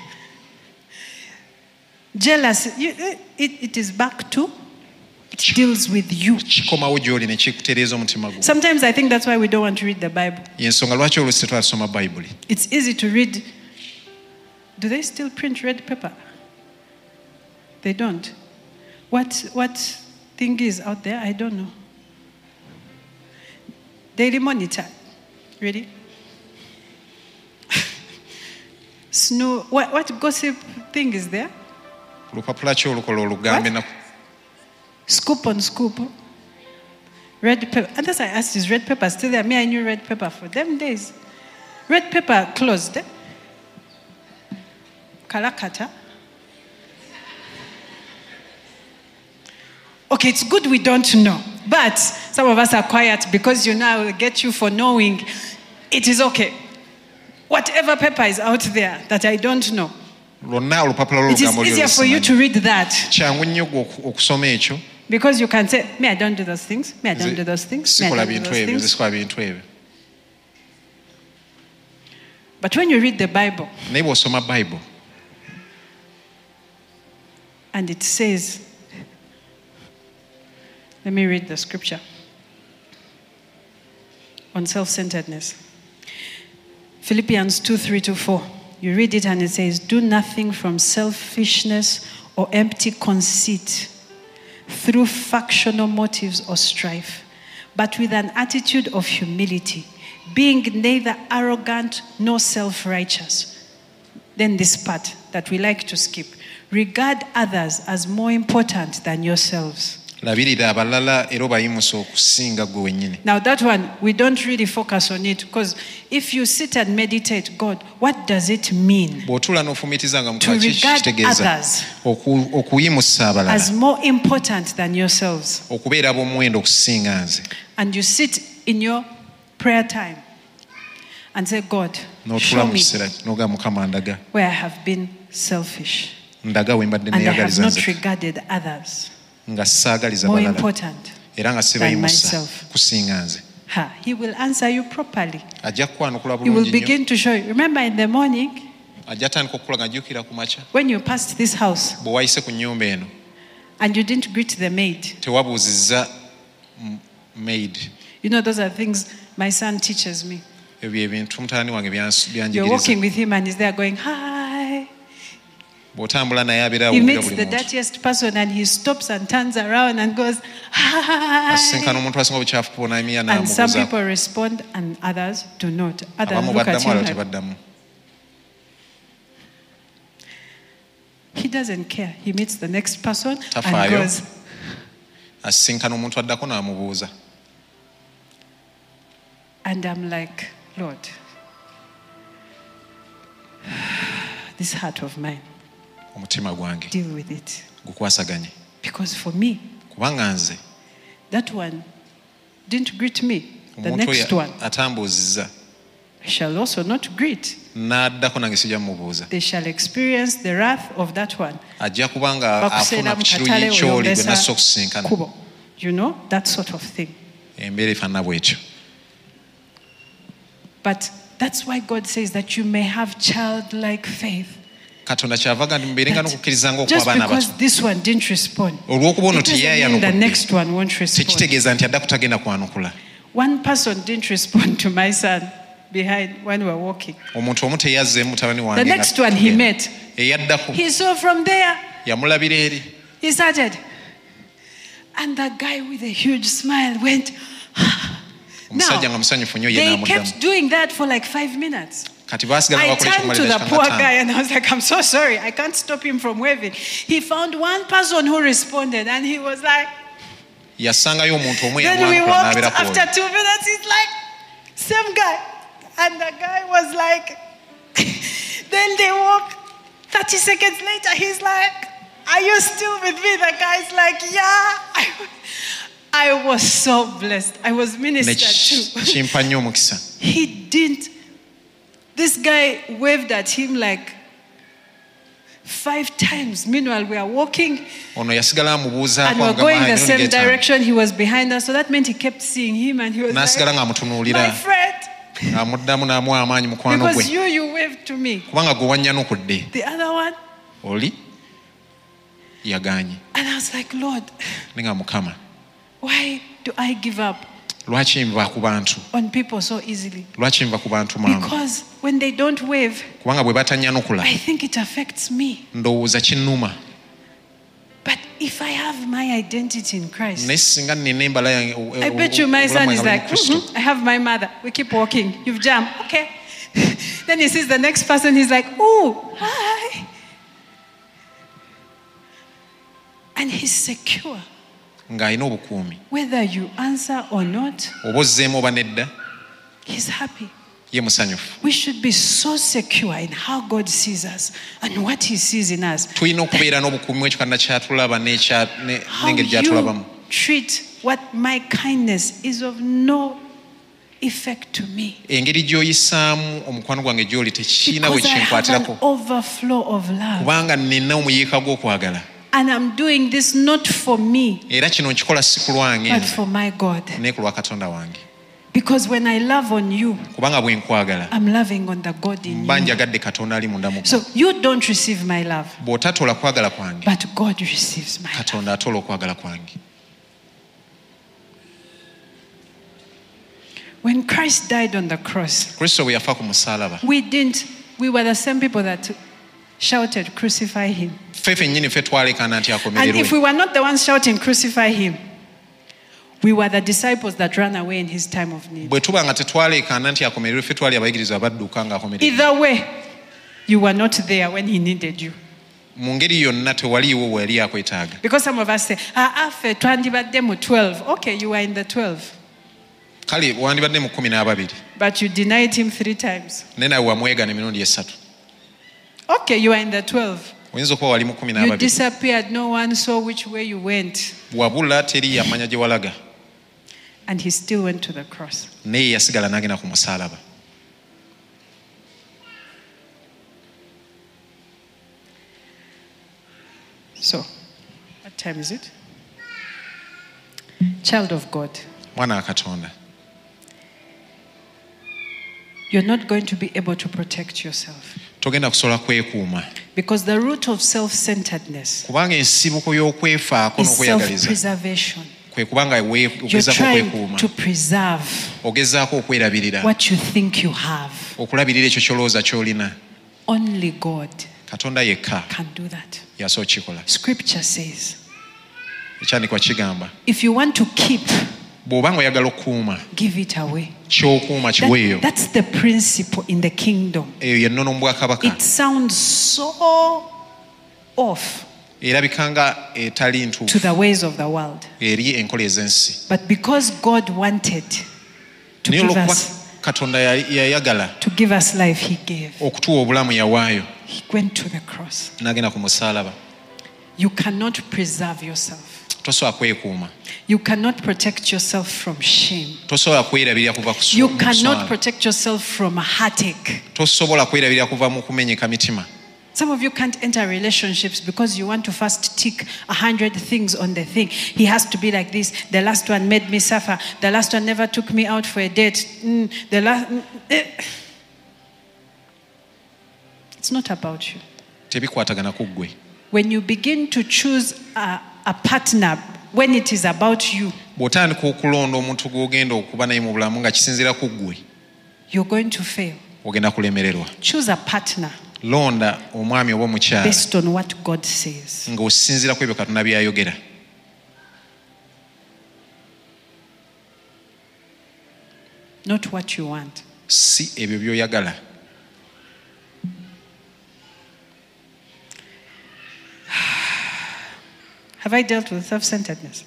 jealous. It is back to, it deals with you. Kikomawo gy'oli ne kikutereeza omutima gwo. Sometimes I think that's why we don't want to read the Bible. Y'ensonga lwaki oluusi tetwasoma Bayibuli. It's easy to read. Do they still print red paper? They don't. What thing is out there? I don't know. Daily Monitor. Ready? Snow. What gossip thing is there? Olupapula ki olukola olugambo ennaku. Scoop on scoop. Red paper. And that's why I asked, is red paper still there? Me, I knew red paper for them days. Red paper closed. Kalakata. Okay, it's good we don't know. But some of us are quiet because I will get you for knowing. It is okay. Whatever paper is out there that I don't know. Lwonna olupapula It is lw'olugambo easier for you to read that. Kyangu nnyo gwe okusoma ekyo. Because you can say, me, I don't do those things. Me, I don't do those things. Me, I Sikola don't do bintu those ebyo, things. sikola bintu ebyo. But when you read the Bible, Naye bw'osoma Bayibuli and it says, let me read the scripture on self-centeredness. Philippians 2:3-4. You read it and it says, do nothing from selfishness or empty conceit, through factional motives or strife, but with an attitude of humility, being neither arrogant nor self-righteous. Then this part that we like to skip. Regard others as more important than yourselves. labirira abalala era obayimusa okusinga gwe wennyini. Now that one, we don't really focus on it because if you sit and meditate, God, what does it mean Bw'otuula n'ofumitiza nga to regard kitegeeza others okuyimusa abalala as more important than yourselves? okubeera b'omuwendo okusinga nze. And you sit in your prayer time and say, God, n'otula show mu me kiseera n'ogamba Mukama ndaga where I have been selfish ndaga we mbadde and I have neeyagaliza not nze regarded others nga saagaliza more balala important era nga than sibayimusa myself. kusinga nze. He will answer you properly. Ajja kukwanukula He will bulungi nnyo. begin to show you. Remember in the morning Ajja atandika okukulaga ajjukira ku makya when you passed this house bwe wayise ku nnyumba eno and you didn't greet the maid. tewabuuzizza maid. You know, those are things my son teaches me. Ebyo ebintu mutabani wange You're byanjigiriza. walking with him and he's there going, hi. Bw'otambula naye abeera He awulira meets buli the muntu. dirtiest person and he stops and turns around and goes, hi. Asisinkana omuntu asinga obucaafu bw'onaamya And some n'amubuuzaako. people respond and others do not. Others Abamu look at baddamu him abalala like, tebaddamu. he doesn't care. He meets the next person and Tafaayo. goes, Asisinkana omuntu addako n'amubuuza. and I'm like, Lord, this heart of mine, Omutima gwange deal with it. gukwasaganye. Because for me, Kubanga nze that one didn't greet me. The omuntu next oyo one, atambuuzizza I shall also not greet. n'addako nange sijja mumubuuza. They shall experience the wrath of that one. Ajja kubanga Bakuseera afuna mu ku katale kiruyi ky'oli gwe oyongesa nassa okusinkana. kubo. You know, that sort of thing. Embeera efaanana bw'etyo. But that's why God says that you may have childlike faith. Katonda kyavaga nti mubeerenga n'okukkiriza ng'okuba Just abaana because abato. this one didn't respond, Olw'okuba ono it doesn't mean the teyeeyanukudde next one won't respond. tekitegeeza nti adda kutagenda kwanukula. One person didn't respond to my son behind when we were walking. Omuntu omu teyazzeemu mutabani The wange next one he met, eyaddako he saw from there, yamulabira eri he started. And the guy with a huge smile went, omusajja nga now, musanyufu nnyo ye they n'amuddamu. kept doing that for like 5 minutes. Kati baasigala I bakola turned to eky'okumalira the ekika poor nga guy ttaano. and I was like, I'm so sorry. I can't stop him from waving. He found one person who responded and he was like, Yasangayo omuntu omu then we eyamwanukula walked. n'abeerako After oyo. 2 minutes, he's like, same guy. And the guy was like, then they walk. 30 seconds later, he's like, are you still with me? The guy's like, yeah. I was so blessed. I was Ne ministered to. kimpa nnyo omukisa. He didn't. This guy waved at him like 5 times. Meanwhile, we are walking Ono yasigala amubuuzaako and we're nga going the mirundi same ng'etaano. direction. He was behind us. So that meant he kept seeing him and he was N'asigala like, ng'amutunuulira my friend, ng'amuddamu n'amuwa amaanyi mukwano because gwe you waved to me. kubanga gwe wannyanukudde The other one. oli yagaanye. And I was like, Lord, Ne nga Mukama why do I give up lwaki nva ku bantu on people so easily? lwaki nva ku bantu mangu Because when they don't wave, kubanga bwe batannyanukula I think it affects me. ndowooza kinnuma. But if I have my identity in Christ, naye singa nnina embala yange I bet you my son is like, Kristo. I have my mother. We keep walking. You've jumped. Okay. Then he sees the next person. He's like, oh, hi. And he's secure. Ng'alina obukuumi Whether you answer or not, oba ozzeemu oba nedda he's happy. ye musanyufu. We should be so secure in how God sees us and what he sees in us. Tulina okubeera n'obukuumi ekyo Katonda ky'atulaba How n'engeri gy'atulabamu. you treat what my kindness is of no effect to me. Engeri gy'oyisaamu omukwano gwange gy'oli tekiina bwe Because I have an kinkwatirako overflow of love. kubanga nina omuyiika gw'okwagala And I'm doing this not for me, era kino nkikola si ku lwange but nze for my God. naye ku lwa Katonda wange Because when I love on you, kubanga bwe nkwagala I'm loving on the God in mba you. njagadde Katonda ali munda mu So you don't receive my love, bw'otatola kwagala kwange but God receives my love. Katonda atola okwagala kwange. When Christ died on the cross, Kristo bwe yafa ku musaalaba we were the same people that shouted, crucify him. ffe ffennyini ffe twaleekaana nti And if akomererwe. we were not the ones shouting, crucify him, we were the disciples that ran away in his time of need. bwe tuba nga tetwaleekaana nti akomererwe ffe twali abayigirizwa abadduka ng'akomererwe. Either way, you were not there when he needed you. Mu ngeri yonna tewaliiwo bwe yali akwetaaga. Because some of us say, ffe twandibadde mu 12. Okay, you were in the 12. Kale wandibadde mu 12 But you denied him 3 times. naye nawe wamwegaana emirundi 3. Okay, you were in the 12. Oyinza okuba wali mu You 12 disappeared. No one saw which way you went. wabula teri yamanya gye walaga And he still went to the cross. naye yasigala n'agenda ku musaalaba. So, what time is it? Child of God, mwana wa Katonda, you're not going to be able to protect yourself. togenda kusobola kwekuuma Because the root of self-centeredness kubanga ensibuko y'okwefaako is n'okweyagaliza self-preservation. kwe kubanga You're ogezaako trying okwekuuma, to preserve ogezaako okwerabirira, what you think you have. okulabirira ekyo ky'olowooza ky'olina. Only God Katonda yekka can do that. yasobola kukikola. Scripture says, Ekyandikwa kigamba if you want to keep, bw'oba nga oyagala okukuuma give it away. ky'okuuma kiweeyo. That's the principle in the kingdom. Eyo yennono mu bwakabaka. It sounds so off Erabika nga etali to ntuufu the ways of the world. eri enkola ez'ensi. But because God wanted to Naye give olw'okuba us Katonda yayagala life, He gave. okutuwa obulamu yawaayo, He went to the cross. n'agenda ku musaalaba. You cannot preserve yourself. Tosobola kwekuuma, You cannot protect yourself from shame. tosobola kwerabirira kuva You mu cannot kuswala, protect yourself from a heartache. tosobola kwerabirira kuva mu kumenyeka mitima. Some of you can't enter relationships because you want to first tick 100 things on the thing. He has to be like this. The last one made me suffer. The last one never took me out for a date. It's not about you. Tebikwatagana ku ggwe. When you begin to choose a partner, when it is about you, Bw'otandika okulonda omuntu gw'ogenda okuba naye mu bulamu nga kisinziira ku ggwe, you're going to fail. ogenda kulemererwa. Choose a partner Londa omwami oba omukyala based on what God says. ng'osinziira ku ebyo Katonda by'ayogera. Not what you want. Si ebyo by'oyagala. Have I dealt with self-centeredness?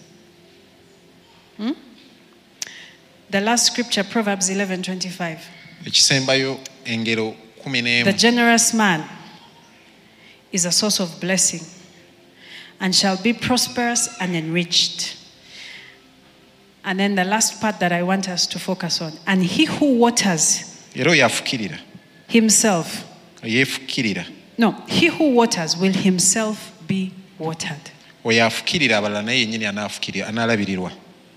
The last scripture, Proverbs 11:25. Ekisembayo engero 11. The generous man is a source of blessing and shall be prosperous and enriched. And then the last part that I want us to focus on. And he who waters Era oyo afukirira, himself, yeefukirira, he who waters will himself be watered. oyo afukirira abalala naye yennyini anaalabirirwa.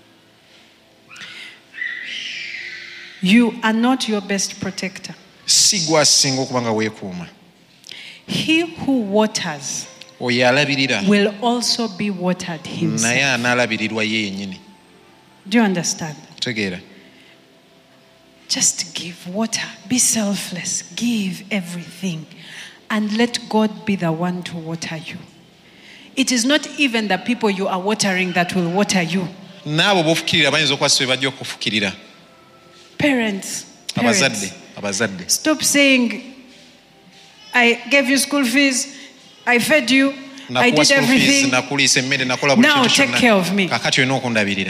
You are not your best protector. Si gwe asinga okuba nga weekuuma. He who waters Oyo alabirira will also be watered himself. naye anaalabirirwa ye yennyini. Do you understand? Kutegeera? Just give water. Be selfless. Give everything. And let God be the one to water you. It is not even the people you are watering that will water you. N'abo b'ofukirira bayinza okuba si be bajja okufukirira. Parents. Abazadde. Stop saying, I gave you school fees. I fed you. I did everything. Nakuliisa emmere, nakola buli Now kintu take kyonna. care of me. Kaakati olina okundabirira.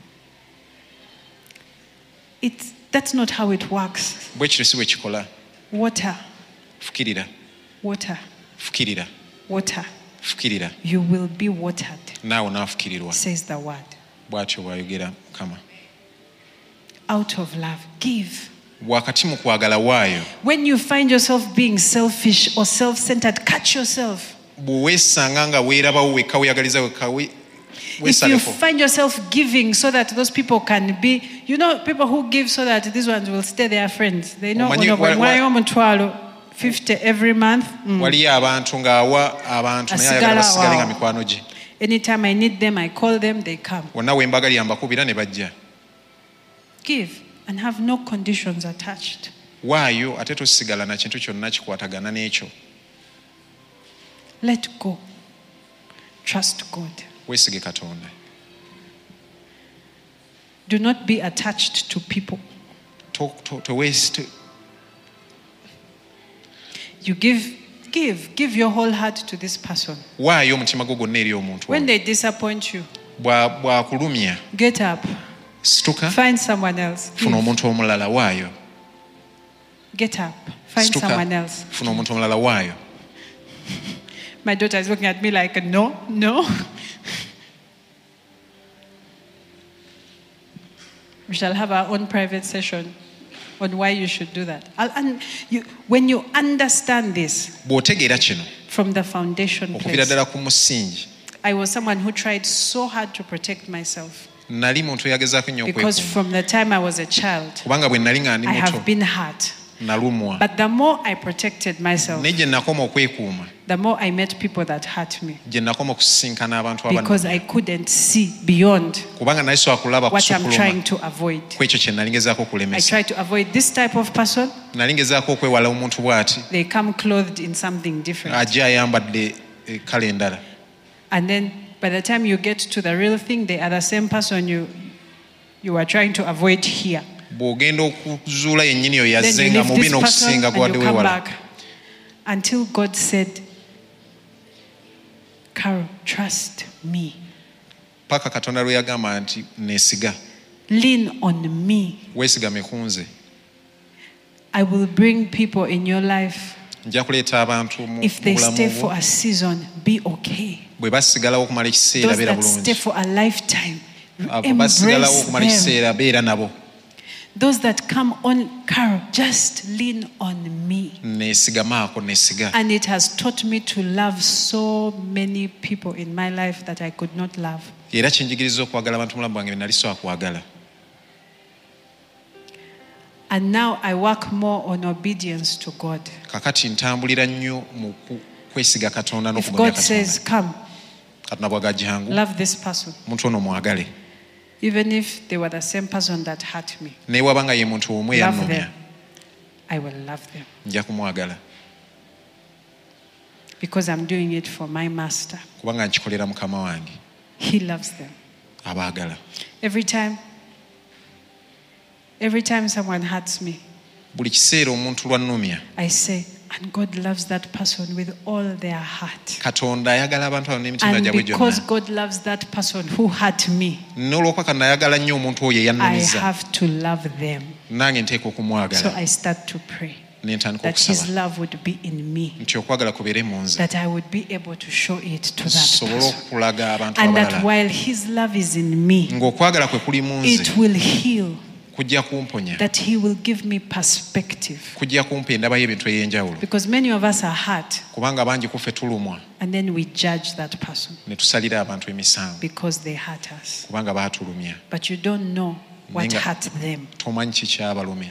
That's not how it works. Bwe kityo si bwe kikola. Water, Fukirira, water, fukirira, water. fukirira. You will be watered, Naawe naafukirirwa. says the word. Bw'atyo bw'ayogera Mukama. Out of love, give. Wakati mu kwagala waayo, When you find yourself being selfish or self-centered, catch yourself. bwe weesanga nga weerabawo wekka weeyagaliza wekka If you weesaleko. find yourself giving so that those people can be, people who give so that these ones will stay their friends. They know Omanyi- 50 every month. Waliyo abantu ng'awa abantu naye ayagala basigale nga mikwano gye. Anytime I need them, I call them, they come. Wonna we mbagalira mbakubira ne bajja. Give and have no conditions attached. Waayo ate tosigala na kintu kyonna kikwatagana n'ekyo. Let go. Trust God. Weesige Katonda. Do not be attached to people. You give your whole heart to this person. Waayo omutima gwo gwonna eri omuntu When oyo. they disappoint you, Bw'akulumya, get up. situka, Find someone else. funa omuntu omulala. Waayo, Get up. Find situka, someone else. funa omuntu omulala. Waayo. My daughter is looking at me like, no. We shall have our own private session on why you should do that. When you understand this, Bw'otegeera kino, from the foundation okuviira place. ddala ku musingi. I was someone who tried so hard to protect myself Nali muntu eyagezaako nnyo because okwekuuma from the time I was a child, kubanga bwe nali nga ndi I muto have been hurt. nalumwa. But the more I protected myself, Naye gye nakoma okwekuuma the more I met people that hurt me gye nakoma okusisinkana abantu because I couldn't see beyond kubanga nali sobola kulaba what I'm trying kusukuluma to avoid. ku ekyo kye nali ngezaako I okulemesa. try to avoid this type of person. Nali ngezaako okwewala omuntu bw'ati They come clothed in something different. ajja ayambadde kale endala. And then by the time you get to the real thing, they are the same person you are trying to avoid here. Bw'ogenda okuzuula yennyini oyo Then yazze you nga leave mubi this person n'okusinga and gwadde you come weewala. back until God said, Carol, trust me. Paka Katonda lwe yagamba nti neesiga, Lean on me. weesigame ku nze. I will bring people in your life. Nja kuleeta abantu mu If they bulamu stay bwo. for a season, be okay. Bwe basigalawo okumala ekiseera Those beera that stay bulungi. for a lifetime, Abo basigalawo embrace okumala them. ekiseera beera nabo. Those that come on, Carol, just lean on me. Neesigamaako, neesiga. And it has taught me to love so many people in my life that I could not love. Era kinjigiriza okwagala abantu mulamu bwange be nali so akwagala. And now I work more on obedience to God. Kakati ntambulira nnyo mu kwesiga Katonda If n'okumanya God Katonda. says, come, Katonda bw'aga jangu, love this person, muntu ono mwagale. even if they were the same person that hurt me, Naye waba nga ye muntu omu love eyannumya, them. I will love them nja kumwagala. because I'm doing it for my master. Kubanga nkikolera Mukama wange. He loves them. Abaagala. Every time someone hurts me, Buli kiseera omuntu lwannumya, I say, and God loves that person with all their heart. Katonda ayagala abantu abo n'emitima And gyabwe because gyonna. God loves that person who hurt me, N'olwokuba Katonda ayagala nnyo omuntu oyo I eyannumiza, have to love them. nange nteeka So okumwagala. I start to pray Ne ntandika that His okusaba love would be in me, nti okwagala kubeere mu nze, that I would be able to show it to that nsobole person. okulaga abantu And that abalala. while His love is in me, Ng'okwagala kwe kuli mu nze, it will heal, kujja kumponya, that He will give me perspective. kujja kumpa endaba y'ebintu ey'enjawulo. Because many of us are hurt Kubanga bangi ku ffe tulumwa and then we judge that person ne tusalira abantu emisango because they hurt us. kubanga baatulumya. But you don't know what Nenga- hurt them Tomanyi ki kyabalumya.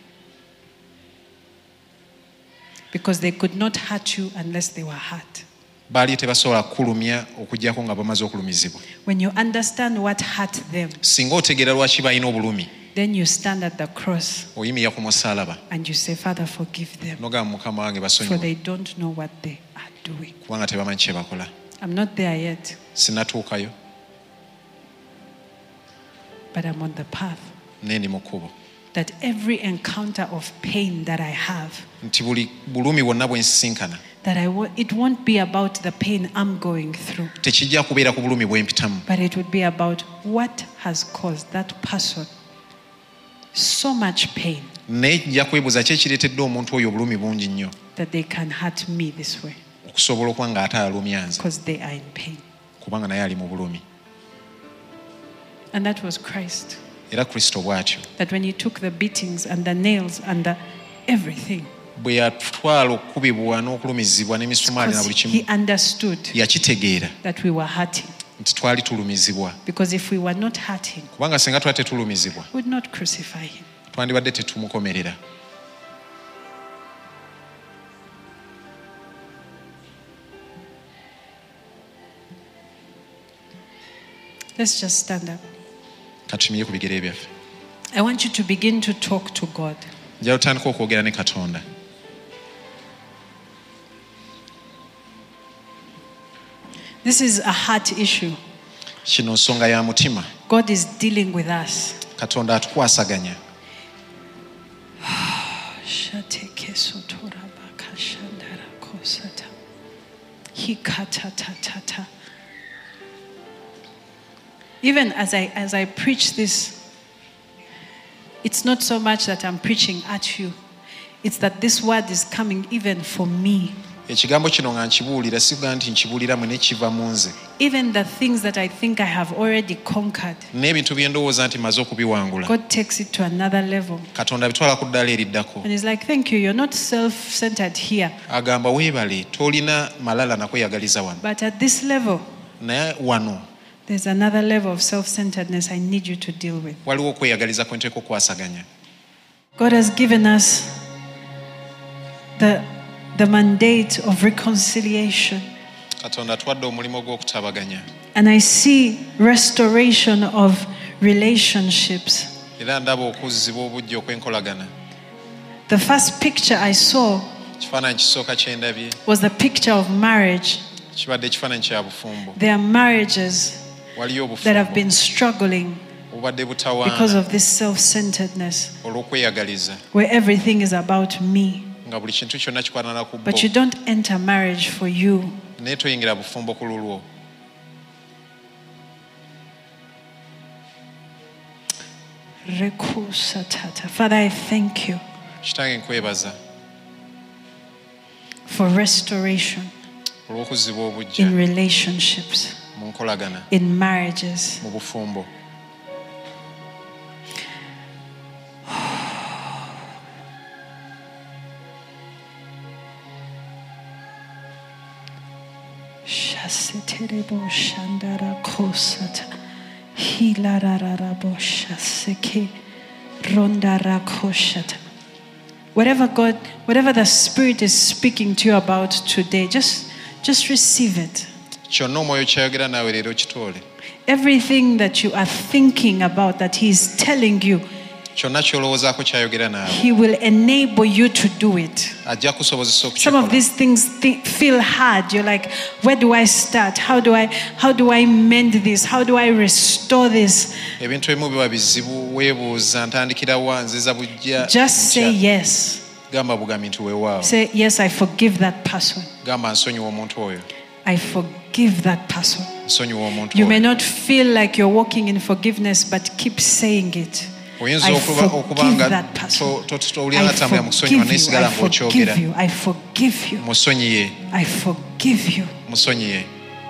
because they could not hurt you unless they were hurt. Baali tebasobola kukulumya okuggyako nga bamaze okulumizibwa. When you understand what hurt them, Singa otegeera lwaki balina obulumi, then you stand at the cross oyimirira ku musaalaba and you say, Father, forgive them, n'ogamba Mukama wange for basonyiwe they don't know what they are doing. kubanga tebamanyi kye bakola. I'm not there yet, Sinnatuukayo but I'm on the path. naye ndi mu kkubo. That every encounter of pain that I have, Nti buli bulumi bwonna bwe nsisinkana that it won't be about the pain I'm going through, tekijja kubeera ku bulumi bwe mpitamu, but it would be about what has caused that person so much pain naye nja kwebuuza ki ekireetedde omuntu oyo obulumi bungi nnyo that they can hurt me this way okusobola okuba nga ate alumya nze because they are in pain. kubanga naye ali mu bulumi. And that was Christ. Era Kristo bw'atyo That when He took the beatings and the nails and the everything, bwe yatwala okukubibwa n'okulumizibwa n'emisumaali na buli because He kimu, understood yakitegeera that we were hurting. nti twali tulumizibwa. Because if we were not hurting, Kubanga singa twali tetulumizibwa we would not crucify Him. twandibadde tetumukomerera. Let's just stand up. Katutumire ku bigere byaffe. I want you to begin to talk to God. Njala tutandika okwogera ne Katonda. This is a heart issue. Kino nsonga ya mutima. God is dealing with us. Katonda atukwasaganya. Even as I preach this, it's not so much that I'm preaching at you. It's that this word is coming even for me. ekigambo kino nga nkibuulira siga nti nkibuulira mwe nekiva mu nze. Even the things that I think I have already conquered, n'ebintu bye ndowooza nti maze okubiwangula, God takes it to another level. Katonda bitwala ku ddala eriddako. And he's like, thank you, you're not self-centered here. Agamba weebale tolina malala nakweyagaliza wano. But at this level, naye wano there's another level of self-centeredness I need you to deal with. waliwo okweyagaliza kwe nteeka okwasaganya. God has given us the mandate of reconciliation. Katonda atwadde omulimu gw'okutabaganya. And I see restoration of relationships. Era ndaba okuzzibwa obujja okwenkolagana. The first picture I saw Kifaananyi kisooka kye ndabye was the picture of marriage. kibadde ekifaananyi kya bufumbo. There are marriages Waliyo that have obufumbo been struggling obubadde because butawaana of this self-centeredness, olw'okweyagaliza where everything is about me. nga buli kintu kyonna kikwatana ku bo. But you don't enter marriage for you. Naye toyingira bufumbo ku lulwo. Father, I thank you Kitange nkwebaza for restoration olw'okuzzibwa obujja in relationships, mu nkolagana, in marriages. mu bufumbo. Shaseterebo shandara kosata hilarararabo shaseke rondara koshata. Whatever the Spirit is speaking to you about today, just receive it. Kyonna omwoyo kyayogera naawe leero kitoole. Everything that you are thinking about, that He is telling you, Kyonna ky'olowoozaako kyayogera naawe. He will enable you to do it. Ajja kusobozesa Some of okukikola. these things feel hard. You're like, where do I start? How do I mend this? How do I restore this? Ebintu ebimu biba bizibu, weebuuza ntandikira wa nziza bujja. Just say yes. Gamba bugambi nti weewaawo. Say, yes, I forgive that person. Gamba nsonyiwa omuntu oyo. I forgive that person. Nsonyiwa omuntu You may oyo. not feel like you're walking in forgiveness, but keep saying it. Oyinza I okuba forgive nga that person. towulira natambula mu kusonyiwa naye sigala ng'okyogera. I forgive you. Musonyiye, I forgive you. musonyiye.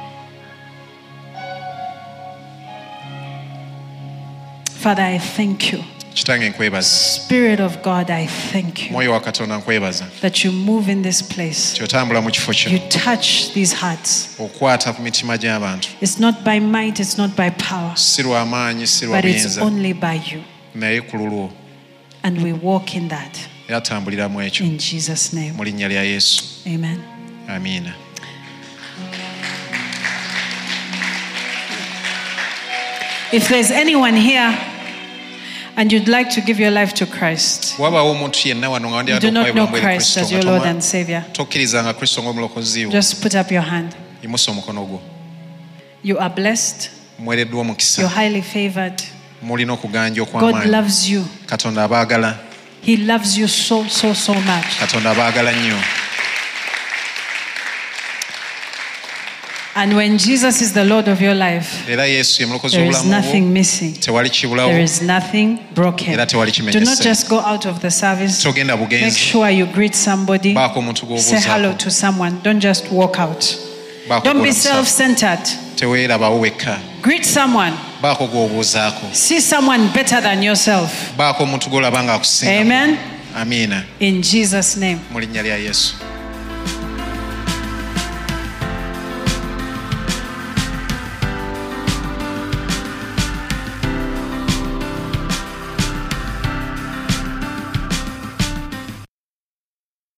Father, I thank you. Kitange nkwebaza. Spirit of God, I thank you Mwoyo wa Katonda nkwebaza. that you move in this place. Kyotambula mu kifo You kino. touch these hearts. Okwata ku mitima gy'abantu. It's not by might, it's not by power, Si lwa maanyi, si lwa but it's buyinza. only by you. Naye ku lulwo. And we walk in that. Era tambulira mu ekyo. In Jesus' name. Mu linnya lya Yesu. Amen. Amiina. If there's anyone here and you'd like to give your life to Christ, Wabaawo omuntu yenna wano nga you do not know Christ as your Lord and Savior, tokkirizanga Kristo ng'omulokozi wo. just put up your hand. Yimusa omukono gwo. You are blessed. Mwereddwa omukisa. You're highly favored. Mulina okuganja God okw'amaanyi. loves you. Katonda abaagala. He loves you so much. Katonda abaagala nnyo. And when Jesus is the Lord of your life, Era Yesu ye mulokozi there is w'obulamu nothing bwo. missing. Tewali kibulawo. There is nothing broken. Era tewali Do not kimenyese. just go out of the service. Togenda Make bugenzi. sure you greet somebody. Baako omuntu Say hello gw'obuuzaako. to someone. Don't just walk out. Baako Don't be gw'olamusa. self-centered. Teweerabawo wekka. Greet someone. Baako gw'obuuzaako. See someone better than yourself. Baako omuntu gw'olaba ng'akusinga. Amen. Amiina. In Jesus' name. Mu linnya lya Yesu.